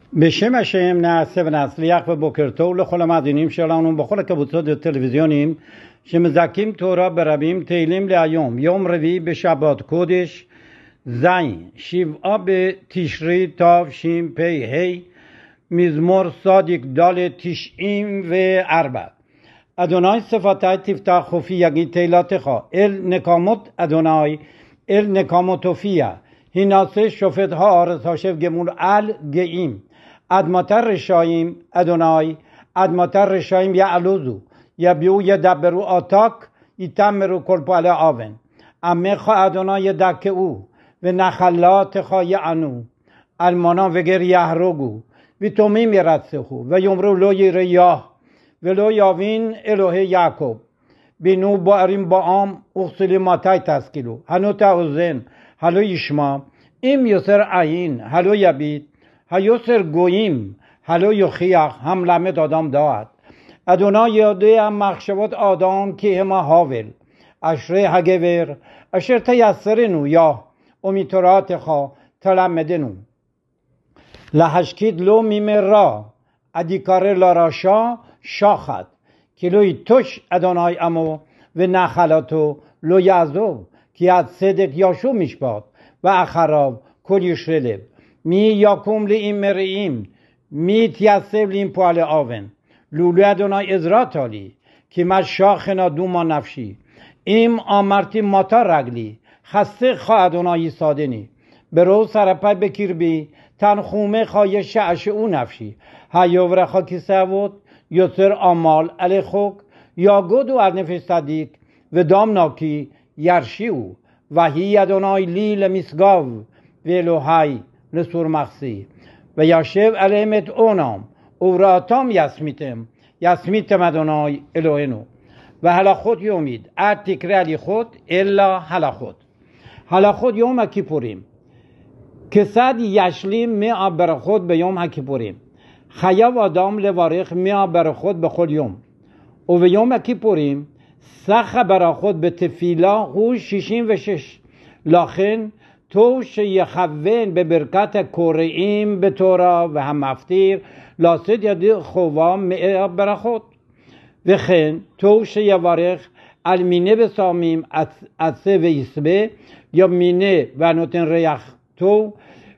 בשם השם נעשה ונצליח ובוקר טוב לכל המאזינים שלנו בכל הקבוצות הטלוויזיוניים שמזכים תורה ברבים. תהילים להיום, יום רביעי בשבת קודש זין 7 בתשרי תשפ"ה, מזמור צדיק ד' 94. אדוני שפתי תפתח חופי יגיד תהילתך, אל נקמות אדוני אל נקמות הופיע, הנעשה שופט הארץ השב גמול על גאים. אדמת רשעים אדוני, אדמת רשעים יעלוזו, יביאו ידברו עתק, יתמרו כל פועלי אבן. עמך אדוני ידכאו, ונחלתך יענו. אלמנה וגר יהרגו, ויתומים ירצחו, ויאמרו לא ירא יה, ולא יבין אלוהי יעקב. בינו בוערים בעם, וכסילים מתי תשכילו. הנו תאזן, הלא ישמע, אם יוסר עין, הלא יביט, היוסר גויים, הלא יוכיח, המלמד אדם דעת. אדוני יודע מחשבות אדם כי המה הבל. אשרי הגבר, אשר תייסרנו יה, ומתורתך תלמדנו. להשקיד לו ממרע, עדיקרא לרשע שחט. כי לא יתוש אדוני עמו, ונחלתו לא יעזוב. כי הצדק ישוב משפט, ואחריו כל ישרי לב. מי יקום לי עם מרעים, מי יתייצב לי עם פועלי אבן. לולו אדוני עזרת לי, כי משכנה דומה נפשי. אם אמרתי מתי רגלי, חסך אדוני יסעדני. ברو سرپای بکربی تنخومه خواهی شعشعو نفشی هیوره خاکی سوود یسر آمال علی خوک یا گودو ارنفش صدیق و دام ناکی یرشیو و هی ادونای لیل مسگاو و الوهی لسور مخصی و یاشو علیمت اونام او را تام یسمیتم ادونای الوهنو و هلا خود یومید اد تکرالی خود الا هلا خود یوم کیپوریم کساد یشلیم می بر خود به یوم کیپوریم خیاب آدم لوارخ می بر خود به خود یوم و به یوم کیپوریم سخ بر خود به تفیلا هو 66 لاخن تو شیخوین به برکت کوریم به تورا و هم مفتیر لاسد یادی خوام می بر خود و خن تو شیوارخ المینه بسامیم اتسه و ایسبه یا مینه و نوتن ریخ تو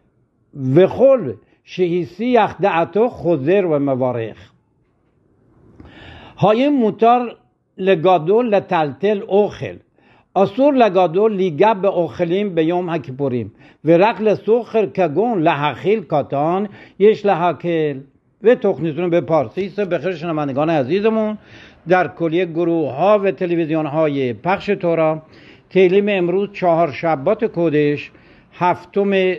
و خل شهیسی یخدعتو خوزر و موارخ های موتار لگادول لتلتل اوخل اصور لگادول لیگب به اوخلیم به یوم هکیپوریم و رقل سوخر کگون لحخیل کاتان یش لحکل و تخنیتون به پارسی سه بخیر شنوندگان عزیزمون در کلیه گروه ها و تلویزیون های پخش تورا. تیلیم امروز 4 شبات کودش 7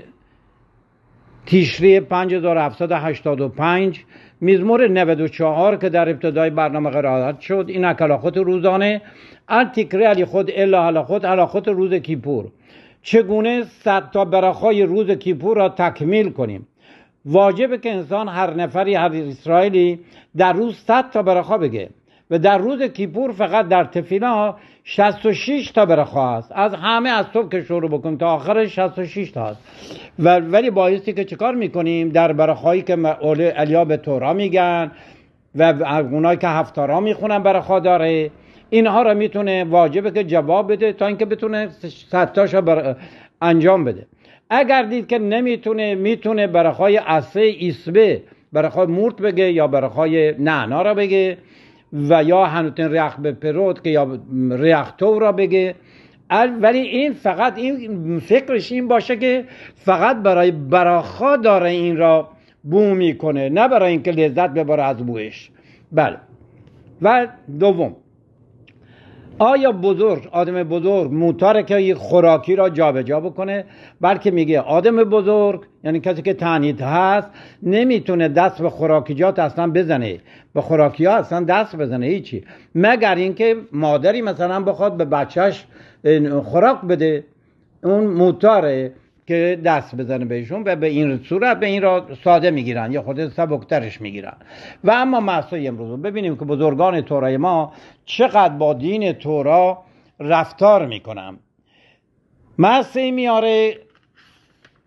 تیشری 5785 مزمور 94 که در ابتدای برنامه قرائت شد. این اکلاخوت روزانه التکری علی خود الا هلاخوت روز کیپور. چگونه 100 تا برخای روز کیپور را تکمیل کنیم؟ واجبه که انسان هر نفری هر اسرائیلی در روز 100 تا برخا بگه و در روز کیپور فقط در تفیلا 66 تا برخا است. از همه از صبح که شروع بکنیم تا آخرش 66 تا است. ولی بایستی که چیکار میکنیم در برخایی که علیا به تورا میگن و اونایی که هفتارا میخونن برخا داره، اینها را میتونه واجبه که جواب بده تا اینکه بتونه 100 تاشا انجام بده. اگر دید که نمیتونه، میتونه برخای عصه ایسبه برخای مورت بگه یا برخای نعنا را بگه و یا هنوتن ریخ به پروت که یا ریخ تو را بگه. ولی این فقط این فکرش این باشه که فقط برای براخا داره این را بو میکنه، نه برای اینکه لذت ببره از بوش. بله. و دوم، آیا بزرگ، آدم بزرگ معتاره که یک خوراکی را جابجا بکنه؟ بلکه میگه آدم بزرگ یعنی کسی که تعنیت هست نمیتونه دست به خوراکیجات اصلا بزنه، به خوراکی ها اصلا دست بزنه هیچی، مگر اینکه مادری مثلا بخواد به بچهش خوراک بده، اون معتاره که دست بزنه بهشون و به این صورت به این را ساده میگیرن یا خود سبکترش میگیرن. و اما مسئله امروز ببینیم که بزرگان تورای ما چقدر با دین تورا رفتار میکنن. مسئله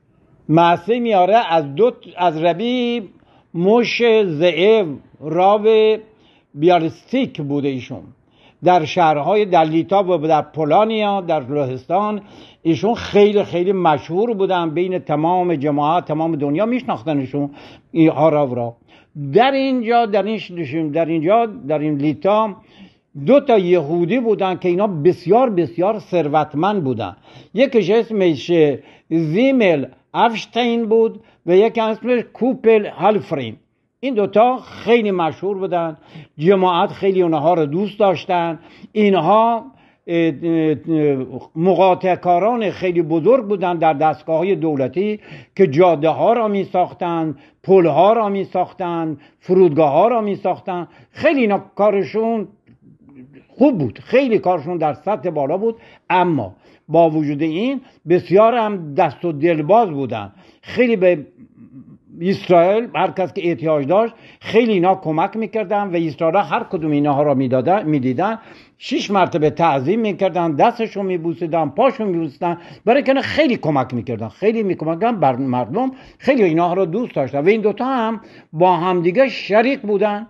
معصه میاره از ربی موش زئو راو بیالستیک بوده ایشون، در شهرهای در لیتا و در پولانیا در لهستان ایشون خیلی خیلی مشهور بودن، بین تمام جماعت تمام دنیا میشناختنشون این هاراو را. در این لیتا 2 یهودی بودن که اینا بسیار بسیار ثروتمند بودن، یکیش اسمش زیمل افشتین بود و یکی اسمش کوپل هالفرین. این 2 خیلی مشهور بودن، جماعت خیلی اونها رو دوست داشتن. اینها مقاطعه‌کاران خیلی بزرگ بودن در دستگاه‌های دولتی که جاده ها را می ساختن، پل ها را می ساختن، فرودگاه ها را می ساختن. خیلی اینا کارشون خوب بود، خیلی کارشون در سطح بالا بود، اما با وجود این بسیار هم دست و دلباز بودن. خیلی به اسرائیل هر کس که احتیاج داشت خیلی اینا کمک میکردن و اسرائیل هر کدوم اینها را میدیدن 6 مرتبه تعظیم میکردن، دستشون میبوسیدن، پاشون میبوسیدن، برای که خیلی کمک میکردن، خیلی میکمکن بر مردم، خیلی اینها را دوست داشتن و این 2 هم با همدیگه شریک بودن.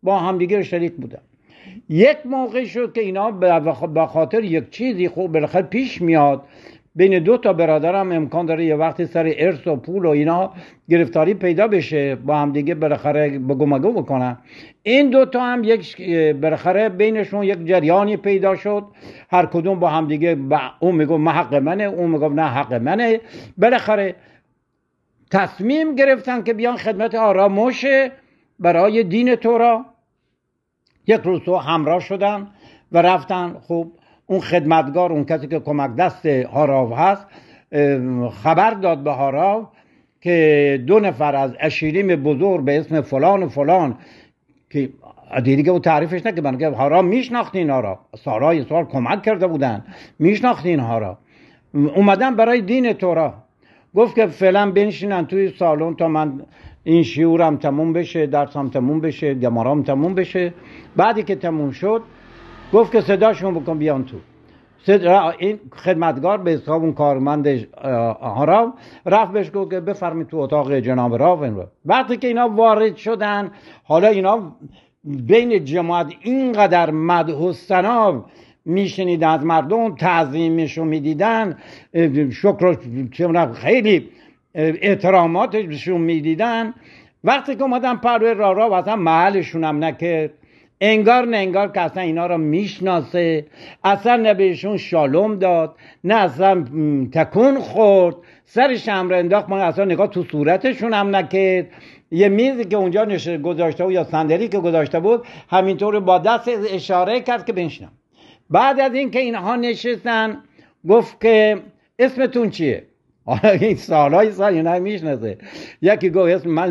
یک موقع شد که اینا به خاطر یک چیزی خوب بالاخره پیش میاد، بین 2 برادر هم امکان داره یه وقتی سر ارث و پول و اینا گرفتاری پیدا بشه، با هم دیگه بالاخره بگو بکنن. این 2 هم یک بالاخره بینشون یک جریانی پیدا شد، هر کدوم با هم دیگه اون میگه من حق منه، اون میگه نه حق منه. بالاخره تصمیم گرفتن که بیان خدمت آرامش برای دین تورا. یک روز تو همراه شدن و رفتن. خوب اون خدمتگار، اون کسی که کمک دست هاراو هست، خبر داد به هاراو که 2 نفر از اشیریم بزرگ به اسم فلان و فلان، که دیگه او تعریفش نکرد، من که هاراو میشناخت اینا را، سالهای سال کمک کرده بودن، میشناخت اینها را، اومدن برای دین تورا. گفت که فعلا بنشینن توی سالن تا من این شیورم تموم بشه، درسم تموم بشه، گمارام تموم بشه. بعدی که تموم شد گفت که صداشون بکن بیان تو. این خدمتگار به حساب اون کارمند هاراو رفت بهش گفت که بفرمید تو اتاق جناب راو. وقتی که اینا وارد شدن، حالا اینا بین جماعت اینقدر مدح و ثنا میشنیدن، از مردم تعظیمشون میدیدن، شکر خیلی احتراماتشون میدیدن. وقتی که اومدن پروی راو اصلا محلشون هم نکرد، انگار نه انگار که اصلا اینا را میشناسه، اصلا نه بهشون شالوم داد، نه اصلا تکون خورد، سرش هم را انداخت، ما اصلا نگاه تو صورتشون هم نکرد. یه میزی که اونجا گذاشته بود یا صندلی که گذاشته بود همینطور با دست اشاره کرد که بنشینم. بعد از این که اینها نشستن گفت که اسمتون چیه؟ حالا این سالهای سال اینا میشناسه. یکی گفت اسم من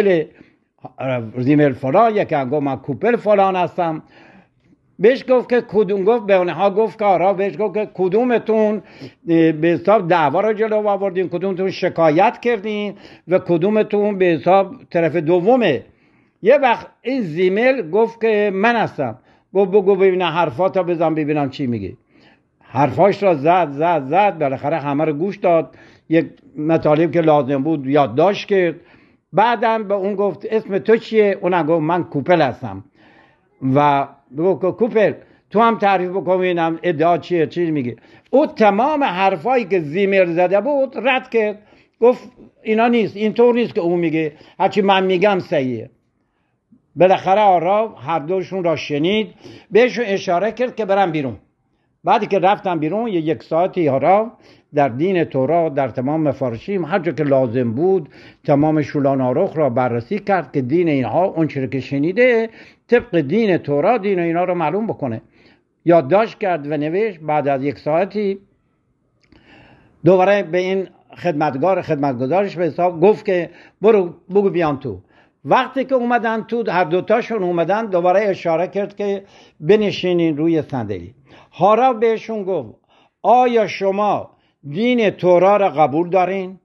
زیمل فلان، یکی هم گفت من کوپل فلان هستم. بهش گفت که کدوم، گفت به اونها گفت که آرا، بهش گفت که کدومتون به حساب دعوا را جلو آوردین، کدومتون شکایت کردین و کدومتون به حساب طرف دومه. یه وقت این زیمل گفت که من هستم. گفت بگو ببینم حرفاتا بزن ببینم چی میگی. حرفاش را زد بالاخره همه رو گوش داد، یک مطالب که لازم بود یادداشت کرد. بعدم به اون گفت اسم تو چیه؟ اونم گفت من کوپل هستم. و گفت کوپل تو هم تعریف بکن ببینم ادعا چیه، چی میگه. او تمام حرفایی که زیمر زده بود رد کرد، گفت اینا نیست، اینطور نیست که اون میگه، هرچی من میگم صحیحه. بالاخره آرا هر دوشون را شنید، بهشون اشاره کرد که برن بیرون. بعدی که رفتن بیرون 1 ساعتی آرا در دین تورا در تمام مفارشیم هر جا که لازم بود تمام شولان آرخ را بررسی کرد که دین اینها اون چیزی که شنیده طبق دین تورا دین اینا را معلوم بکنه. یادداشت کرد و نوشت. بعد از 1 ساعتی دوباره به این خدمتگزارش به حساب گفت که برو بگو بیان تو. وقتی که اومدن تو، هر دوتاشون اومدن، دوباره اشاره کرد که بنشینین روی صندلی. هارا بهشون گفت آیا شما دین تورا را قبول دارین؟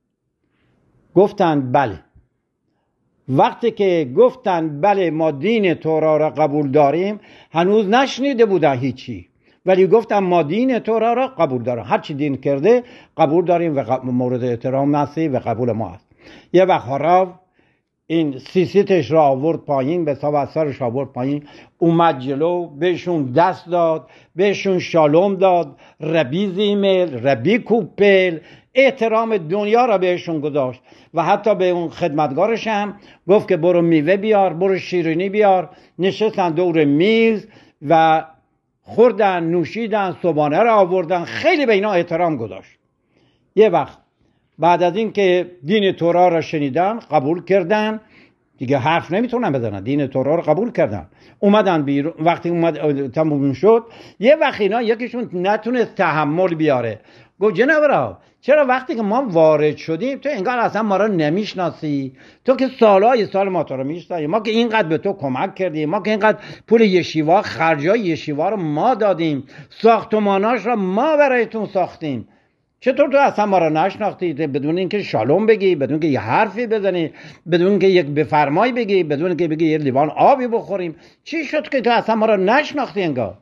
گفتن بله. وقتی که گفتن بله ما دین تورا را قبول داریم، هنوز نشنیده بودن هیچی ولی گفتم ما دین تورا را قبول داریم، هر چی دین کرده قبول داریم و مورد احترام هستی و قبول ما است. یه وقت هاراو این سیسیتش را آورد پایین، به حساب اثرش آورد پایین، اومد جلو، بهشون دست داد، بهشون شالوم داد، ربی زیمل، ربی کوپل، احترام دنیا را بهشون گذاشت و حتی به اون خدمتگارش هم گفت که برو میوه بیار، برو شیرینی بیار. نشستن دور میز و خوردن، نوشیدن، صبحانه را آوردن، خیلی به اینا احترام گذاشت. یه وقت بعد از این که دین تورا را شنیدن، قبول کردن، دیگه حرف نمیتونن بزنن، دین تورا رو قبول کردن، اومدن بیرون. وقتی اومد تموم شد، یه وقت اینا یکیشون نتونست تحمل بیاره، گفت جناب را چرا وقتی که ما وارد شدیم تو انگار اصلا ما رو نمیشناسی؟ تو که سالهای سال ما تو رو میشناسیم، ما که اینقدر به تو کمک کردیم، ما که اینقدر پول یشیوا، خرجای یشیوا رو ما دادیم، ساختماناش را ما برایتون ساختیم، چطور تو اصلا ما رو نشناختی؟ بدون اینکه شالوم بگی، بدون اینکه یه حرفی بزنی، بدون اینکه یک بفرمایی بگی، بدون اینکه بگی یه لیوان آبی بخوریم، چی شد که تو اصلا ما رو نشناختی انگار؟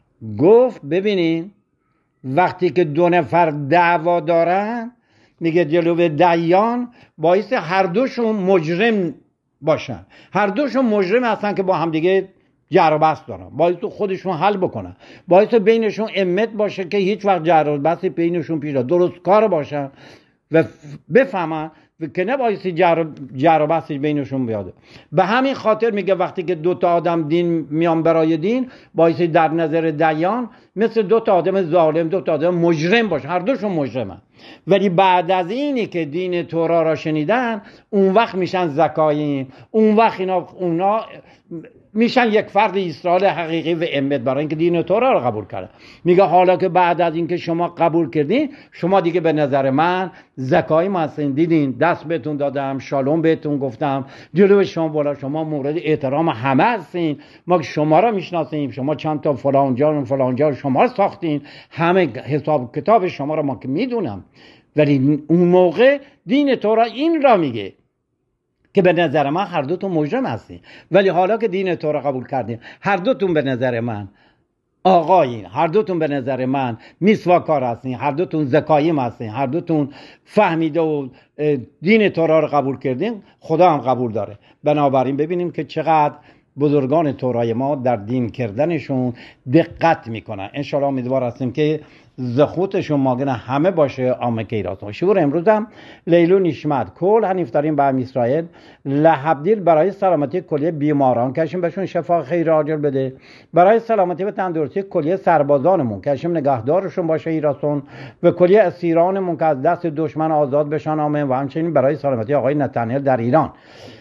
گفت ببینین وقتی که دو نفر دعوا دارن، میگه جلوی دیان باعث هر دوشون مجرم باشن، هر دوشون مجرم هستن که با هم دیگه جر و بحث دارن، باعث خودشون حل بکنن، باعث بینشون امت باشه که هیچ وقت جر و بحث بینشون پیش درست کار باشن و بفهمن که نه باعث جر و بحث بینشون بیاده. به همین خاطر میگه وقتی که دو تا آدم دین میان برای دین، باعث در نظر دیان مثل دو تا آدم ظالم، دو تا آدم مجرم باشه، هر دوشون مجرمن. ولی بعد از اینی که دین تورا را شنیدن، اون وقت میشن زکاییم، اون وقت اونا میشن یک فرد اسرائیل حقیقی و امت، برای اینکه دین تورا رو قبول کردن. میگه حالا که بعد از اینکه شما قبول کردین، شما دیگه به نظر من زکاییم هستین، دیدین دست بهتون دادم، شالوم بهتون گفتم، جلوی شما بالا، شما مورد احترام همه هستین، ما شما رو میشناسیم، شما چند تا فلان جا شما رو ساختین، همه حساب کتاب شما رو ما که میدونم. ولی اون موقع دین تورا این را میگه که به نظر من هر دوتون مجرم هستین، ولی حالا که دین تورا قبول کردین، هر دوتون به نظر من آقایین، هر دوتون به نظر من میسواکار هستین، هر دوتون زکاییم هستین، هر دوتون فهمیده و دین تورا رو قبول کردین، خدا هم قبول داره. بنابراین ببینیم که چقدر بزرگان تورای ما در دین کردنشون دقت میکنن. انشاءالله امیدوار هستیم که زخوتشون ماگن همه باشه آمکه ایراتون. شعور امروز هم لیلو نشمت کل هنیفترین به اسرائیل لحبدیل برای سلامتی کلیه بیماران کشیم بهشون شفا خیر عاجل بده، برای سلامتی و تندرستی کلیه سربازانمون کشیم نگهدارشون باشه ایراتون، و کلیه اسیرانمون که از دست دشمن آزاد بشن آمین، و همچنین برای سلامتی آقای نتانیل در ایران،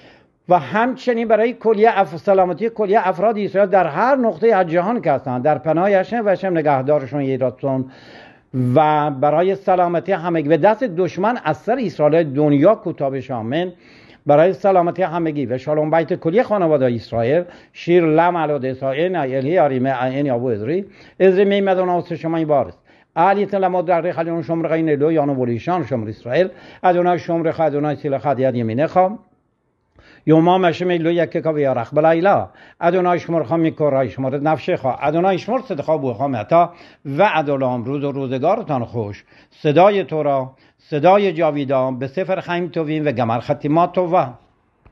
و همچنین برای کلیه سلامتی کلیه افراد اسرائیل در هر نقطه از جهان که هستند در پناه هستند و هم نگهدارشون ایراتون، و برای سلامتی همگی و دست دشمن از سر اسرائیل دنیا کوتاه شامل، برای سلامتی همگی و شالوم بیت کلیه خانواده اسرائیل. شیر لم علی دسائن الی اریمه این ابو ازری میمدون اوس شما این بارس علیت لما در خلیون شمر غین لو یانو ولیشان شمر اسرائیل ادونای شمر خدونای سیل خدیات یمینه خام یوما مشم ایلو یک که بیارخ بلایلا ادونای شمر خامی کرای شمر نفشه خواه ادونای شمر صدقا بو خامتا و ادولام روز و روزگارتان خوش. صدای تو را، صدای جاویدان به سفر خیم توین و گمر ختیمات تو